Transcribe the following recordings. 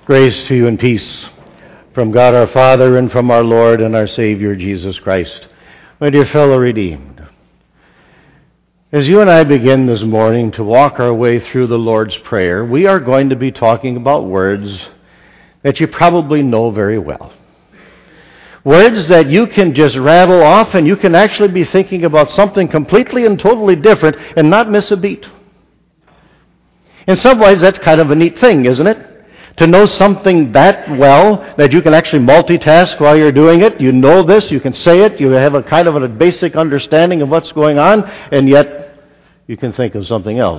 Grace to you and peace from God our Father and from our Lord and our Savior Jesus Christ. My dear fellow redeemed, as you and I begin this morning to walk our way through the Lord's Prayer, we are going to be talking about words that you probably know very well. Words that you can just rattle off and you can actually be thinking about something completely and totally different and not miss a beat. In some ways, that's kind of a neat thing, isn't it? To know something that well that you can actually multitask while you're doing it. You know this, you can say it, you have a kind of a basic understanding of what's going on, and yet you can think of something else.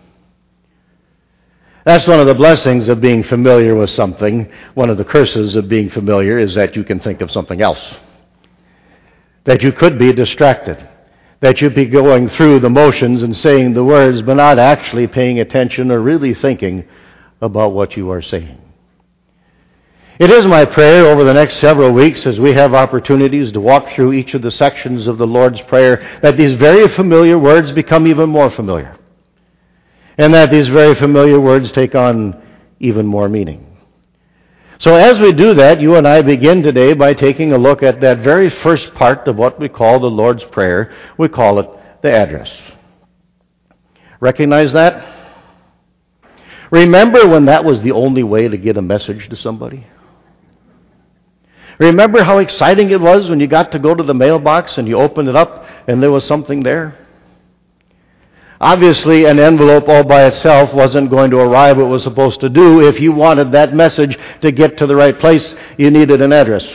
That's one of the blessings of being familiar with something. One of the curses of being familiar is that you can think of something else. That you could be distracted. That you'd be going through the motions and saying the words, but not actually paying attention or really thinking about what you are saying. It is my prayer over the next several weeks as we have opportunities to walk through each of the sections of the Lord's Prayer that these very familiar words become even more familiar. And that these very familiar words take on even more meaning. So as we do that, you and I begin today by taking a look at that very first part of what we call the Lord's Prayer. We call it the address. Recognize that? Remember when that was the only way to get a message to somebody? Remember how exciting it was when you got to go to the mailbox and you opened it up and there was something there? Obviously, an envelope all by itself wasn't going to arrive what it was supposed to do. If you wanted that message to get to the right place, you needed an address.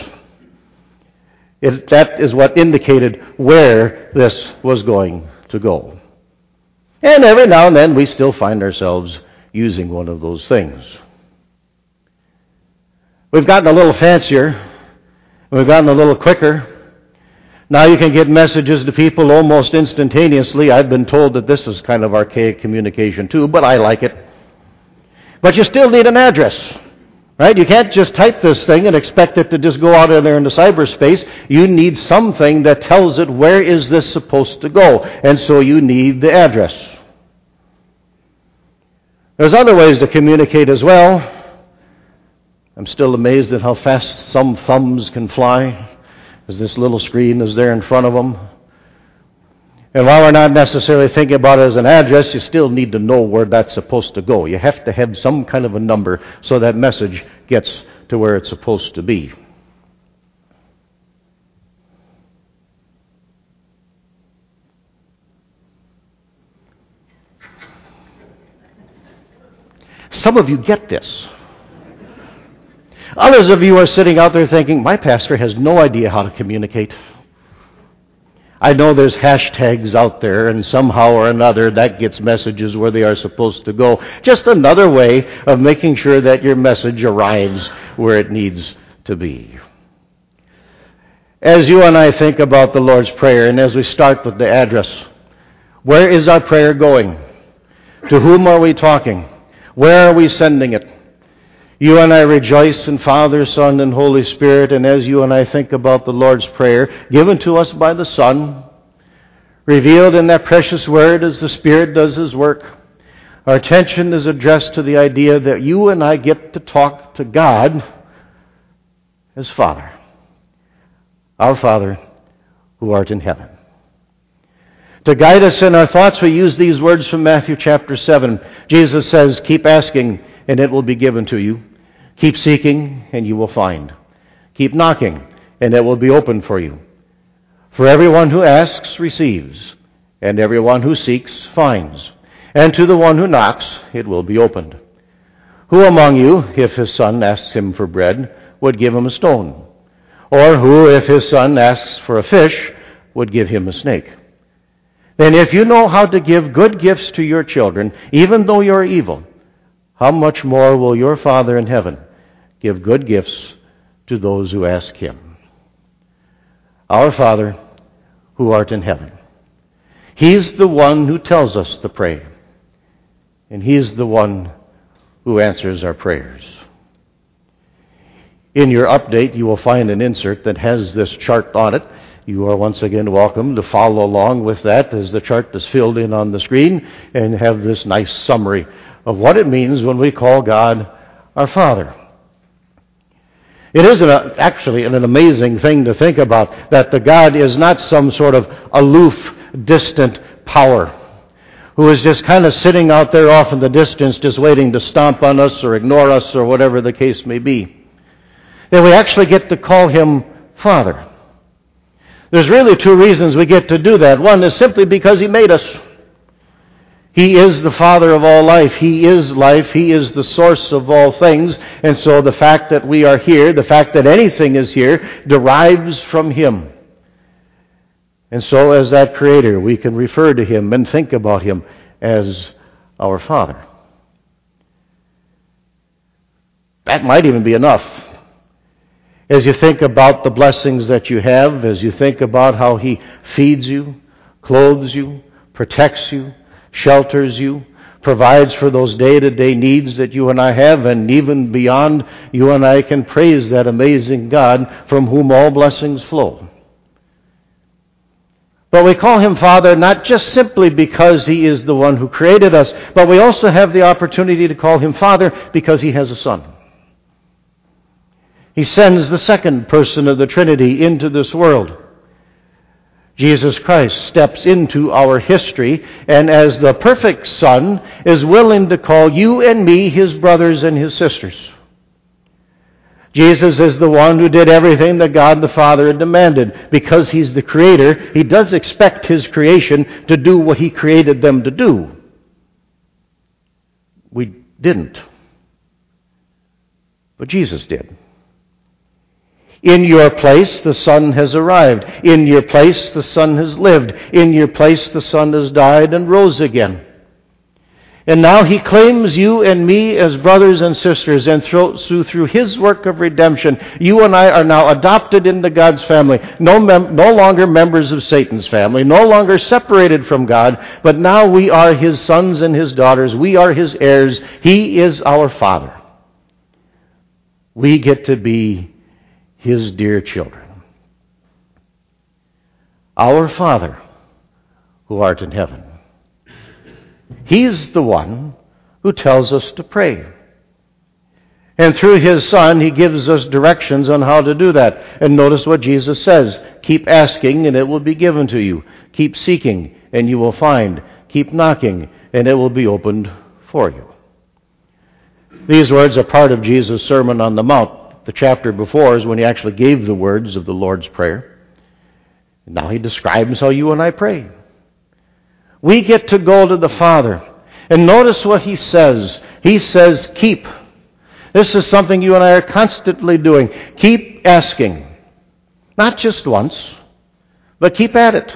That is what indicated where this was going to go. And every now and then we still find ourselves using one of those things. We've gotten a little fancier. We've gotten a little quicker. Now you can get messages to people almost instantaneously. I've been told that this is kind of archaic communication too, but I like it. But you still need an address, right? You can't just type this thing and expect it to just go out there into cyberspace. You need something that tells it where is this supposed to go, and so you need the address. There's other ways to communicate as well. I'm still amazed at how fast some thumbs can fly as this little screen is there in front of them. And while we're not necessarily thinking about it as an address, you still need to know where that's supposed to go. You have to have some kind of a number so that message gets to where it's supposed to be. Some of you get this. Others of you are sitting out there thinking, my pastor has no idea how to communicate. I know there's hashtags out there, and somehow or another that gets messages where they are supposed to go. Just another way of making sure that your message arrives where it needs to be. As you and I think about the Lord's Prayer, and as we start with the address, where is our prayer going? To whom are we talking? Where are we sending it? You and I rejoice in Father, Son, and Holy Spirit, and as you and I think about the Lord's Prayer, given to us by the Son, revealed in that precious Word as the Spirit does His work, our attention is addressed to the idea that you and I get to talk to God as Father. Our Father, who art in heaven. To guide us in our thoughts, we use these words from Matthew chapter 7. Jesus says, keep asking, and it will be given to you. Keep seeking, and you will find. Keep knocking, and it will be opened for you. For everyone who asks receives, and everyone who seeks finds. And to the one who knocks, it will be opened. Who among you, if his son asks him for bread, would give him a stone? Or who, if his son asks for a fish, would give him a snake? Then if you know how to give good gifts to your children, even though you're evil, how much more will your Father in heaven give good gifts to those who ask Him? Our Father, who art in heaven. He's the one who tells us to pray. And He's the one who answers our prayers. In your update, you will find an insert that has this chart on it. You are once again welcome to follow along with that as the chart is filled in on the screen and have this nice summary of what it means when we call God our Father. It is actually an amazing thing to think about, that the God is not some sort of aloof, distant power who is just kind of sitting out there off in the distance just waiting to stomp on us or ignore us or whatever the case may be. That we actually get to call him Father. There's really two reasons we get to do that. One is simply because he made us. He is the Father of all life. He is life. He is the source of all things. And so the fact that we are here, the fact that anything is here, derives from him. And so as that Creator, we can refer to him and think about him as our Father. That might even be enough. As you think about the blessings that you have, as you think about how he feeds you, clothes you, protects you, shelters you, provides for those day-to-day needs that you and I have, and even beyond, you and I can praise that amazing God from whom all blessings flow. But we call him Father not just simply because he is the one who created us, but we also have the opportunity to call him Father because he has a Son. He sends the second person of the Trinity into this world. Jesus Christ steps into our history, and as the perfect Son, is willing to call you and me his brothers and his sisters. Jesus is the one who did everything that God the Father had demanded. Because he's the Creator, he does expect his creation to do what he created them to do. We didn't. But Jesus did. In your place, the Son has arrived. In your place, the Son has lived. In your place, the Son has died and rose again. And now he claims you and me as brothers and sisters, and through his work of redemption, you and I are now adopted into God's family. No longer members of Satan's family, no longer separated from God, but now we are his sons and his daughters. We are his heirs. He is our Father. We get to be his dear children. Our Father, who art in heaven. He's the one who tells us to pray. And through his Son, he gives us directions on how to do that. And notice what Jesus says. Keep asking, and it will be given to you. Keep seeking, and you will find. Keep knocking, and it will be opened for you. These words are part of Jesus' Sermon on the Mount. The chapter before is when he actually gave the words of the Lord's Prayer. And now he describes how you and I pray. We get to go to the Father. And notice what he says. He says, keep. This is something you and I are constantly doing. Keep asking. Not just once, but keep at it.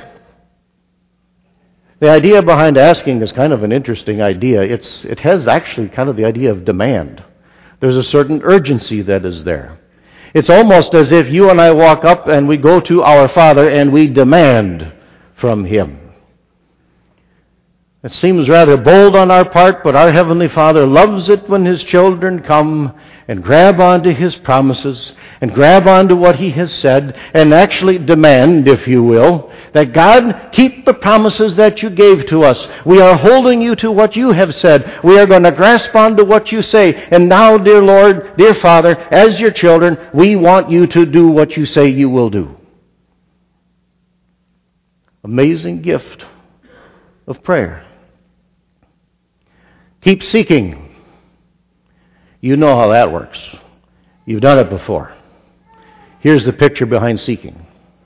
The idea behind asking is kind of an interesting idea. It has actually kind of the idea of demand. There's a certain urgency that is there. It's almost as if you and I walk up and we go to our Father and we demand from him. It seems rather bold on our part, but our Heavenly Father loves it when his children come and grab onto his promises and grab onto what he has said and actually demand, if you will, that God keep the promises that you gave to us. We are holding you to what you have said. We are going to grasp onto what you say. And now, dear Lord, dear Father, as your children, we want you to do what you say you will do. Amazing gift of prayer. Keep seeking. You know how that works. You've done it before. Here's the picture behind seeking.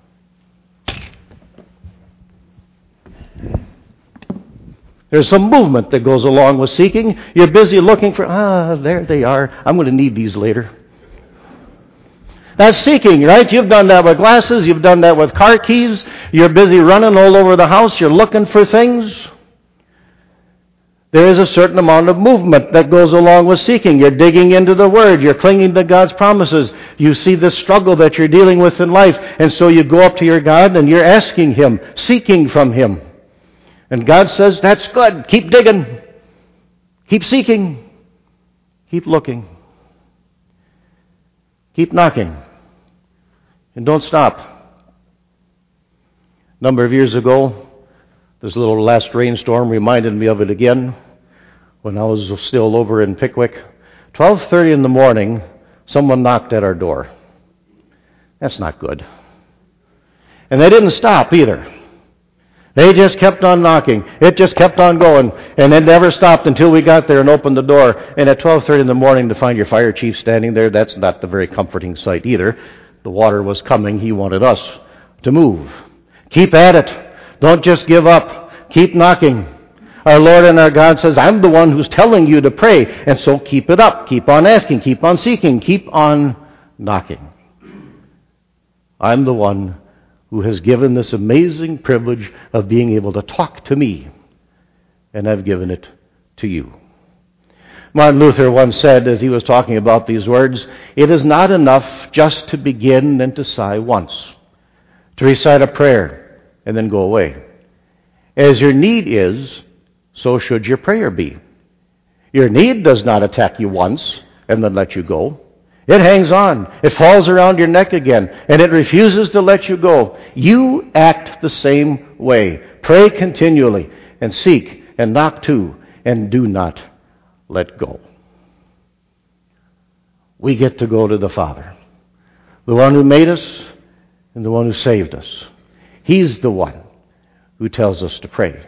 There's some movement that goes along with seeking. You're busy looking for, there they are. I'm going to need these later. That's seeking, right? You've done that with glasses. You've done that with car keys. You're busy running all over the house. You're looking for things. There is a certain amount of movement that goes along with seeking. You're digging into the Word. You're clinging to God's promises. You see the struggle that you're dealing with in life. And so you go up to your God and you're asking him, seeking from him. And God says, that's good. Keep digging. Keep seeking. Keep looking. Keep knocking. And don't stop. A number of years ago, this little last rainstorm reminded me of it again when I was still over in Pickwick. 12:30 in the morning, someone knocked at our door. That's not good. And they didn't stop either. They just kept on knocking. It just kept on going. And it never stopped until we got there and opened the door. And at 12:30 in the morning to find your fire chief standing there, that's not a very comforting sight either. The water was coming. He wanted us to move. Keep at it. Don't just give up. Keep knocking. Our Lord and our God says, I'm the one who's telling you to pray. And so keep it up. Keep on asking. Keep on seeking. Keep on knocking. I'm the one who has given this amazing privilege of being able to talk to me, and I've given it to you. Martin Luther once said, as he was talking about these words, it is not enough just to begin and to sigh once, to recite a prayer and then go away. As your need is, so should your prayer be. Your need does not attack you once and then let you go. It hangs on. It falls around your neck again, and it refuses to let you go. You act the same way. Pray continually, and seek, and knock too, and do not let go. We get to go to the Father, the one who made us and the one who saved us. He's the one who tells us to pray.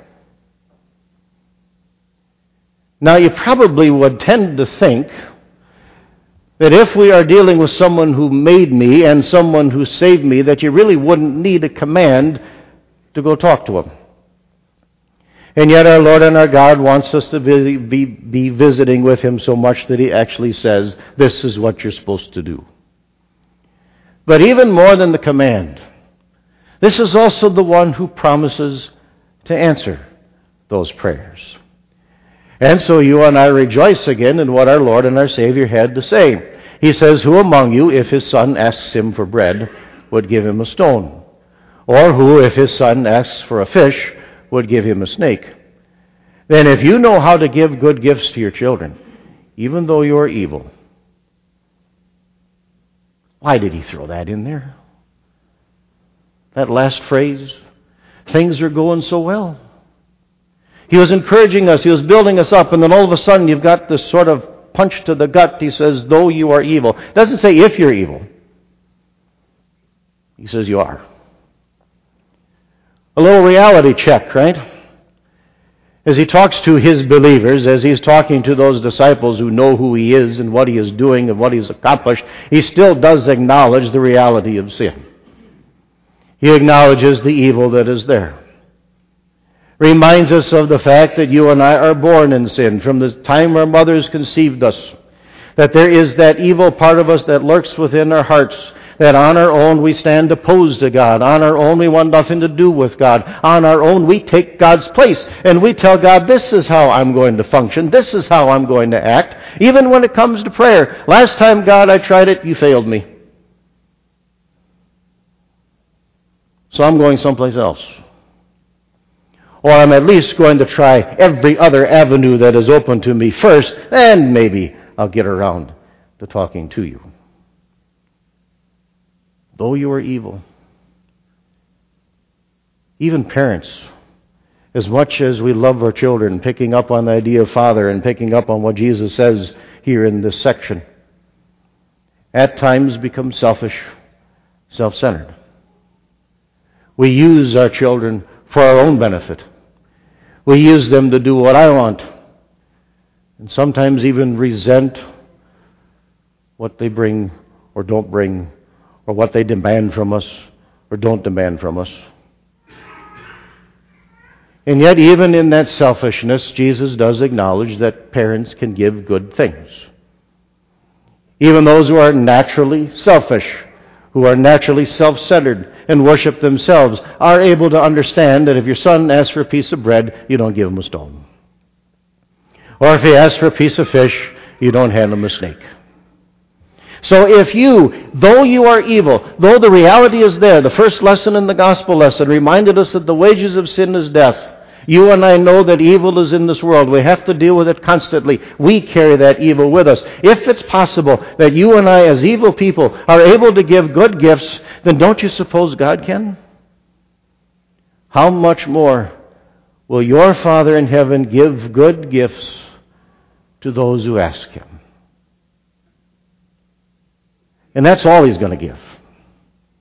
Now, you probably would tend to think that if we are dealing with someone who made me and someone who saved me, that you really wouldn't need a command to go talk to him. And yet our Lord and our God wants us to be visiting with him so much that he actually says, this is what you're supposed to do. But even more than the command, this is also the one who promises to answer those prayers. And so you and I rejoice again in what our Lord and our Savior had to say. He says, who among you, if his son asks him for bread, would give him a stone? Or who, if his son asks for a fish, would give him a snake? Then if you know how to give good gifts to your children, even though you are evil. Why did he throw that in there? That last phrase, things are going so well. He was encouraging us. He was building us up. And then all of a sudden, you've got this sort of punch to the gut. He says, though you are evil. It doesn't say if you're evil. He says you are. A little reality check, right? As he talks to his believers, as he's talking to those disciples who know who he is and what he is doing and what he's accomplished, he still does acknowledge the reality of sin. He acknowledges the evil that is there. Reminds us of the fact that you and I are born in sin from the time our mothers conceived us. That there is that evil part of us that lurks within our hearts. That on our own we stand opposed to God. On our own we want nothing to do with God. On our own we take God's place. And we tell God, this is how I'm going to function. This is how I'm going to act. Even when it comes to prayer. Last time, God, I tried it, you failed me. So I'm going someplace else. Or I'm at least going to try every other avenue that is open to me first, and maybe I'll get around to talking to you. Though you are evil. Even parents, as much as we love our children, picking up on the idea of Father and picking up on what Jesus says here in this section, at times become selfish, self-centered. We use our children for our own benefit. We use them to do what I want, and sometimes even resent what they bring or don't bring, or what they demand from us or don't demand from us. And yet, even in that selfishness, Jesus does acknowledge that parents can give good things. Even those who are naturally selfish, who are naturally self-centered and worship themselves, are able to understand that if your son asks for a piece of bread, you don't give him a stone. Or if he asks for a piece of fish, you don't hand him a snake. So if you, though you are evil, though the reality is there, the first lesson in the gospel lesson reminded us that the wages of sin is death. You and I know that evil is in this world. We have to deal with it constantly. We carry that evil with us. If it's possible that you and I as evil people are able to give good gifts, then don't you suppose God can? How much more will your Father in heaven give good gifts to those who ask him? And that's all he's going to give.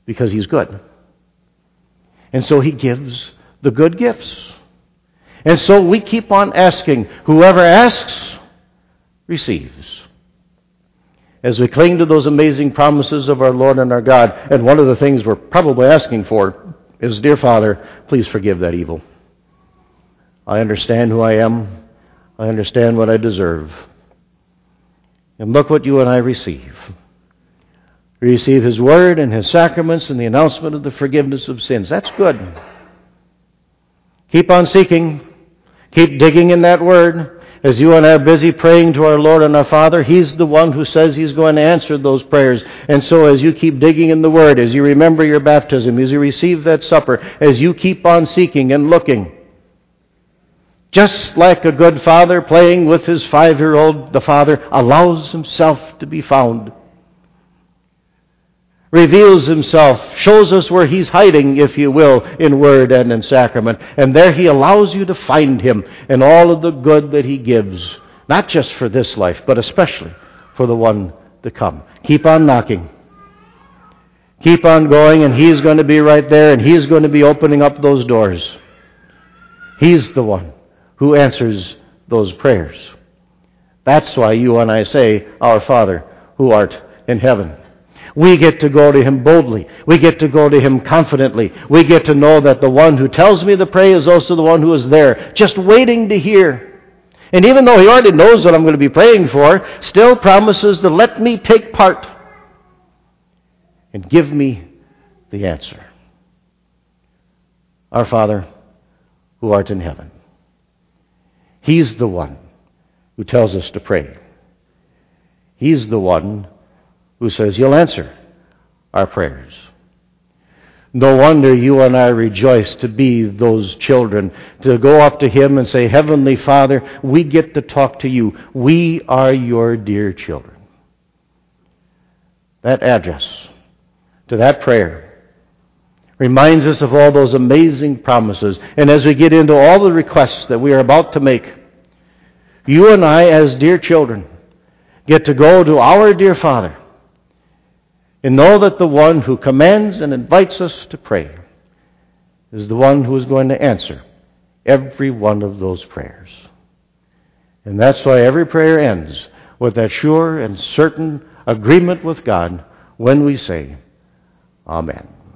because He's good. And so He gives the good gifts. And so we keep on asking. Whoever asks, receives. As we cling to those amazing promises of our Lord and our God, and one of the things we're probably asking for is, Dear Father, please forgive that evil. I understand who I am. I understand what I deserve. And look what you and I receive. We receive His Word and His sacraments and the announcement of the forgiveness of sins. That's good. Keep on seeking. Keep digging in that Word. As you and I are busy praying to our Lord and our Father, He's the one who says He's going to answer those prayers. And so as you keep digging in the Word, as you remember your baptism, as you receive that supper, as you keep on seeking and looking, just like a good father playing with his 5-year-old, the Father allows Himself to be found, reveals Himself, shows us where He's hiding, if you will, in Word and in sacrament. And there He allows you to find Him and all of the good that He gives, not just for this life, but especially for the one to come. Keep on knocking. Keep on going, and He's going to be right there, and He's going to be opening up those doors. He's the one who answers those prayers. That's why you and I say, Our Father, who art in heaven. We get to go to Him boldly. We get to go to Him confidently. We get to know that the one who tells me to pray is also the one who is there, just waiting to hear. And even though He already knows what I'm going to be praying for, still promises to let me take part and give me the answer. Our Father, who art in heaven. He's the one who tells us to pray. He's the one who says He'll answer our prayers. No wonder you and I rejoice to be those children, to go up to Him and say, Heavenly Father, we get to talk to you. We are your dear children. That address to that prayer reminds us of all those amazing promises. And as we get into all the requests that we are about to make, you and I, as dear children, get to go to our dear Father and know that the one who commands and invites us to pray is the one who is going to answer every one of those prayers. And that's why every prayer ends with that sure and certain agreement with God when we say, Amen.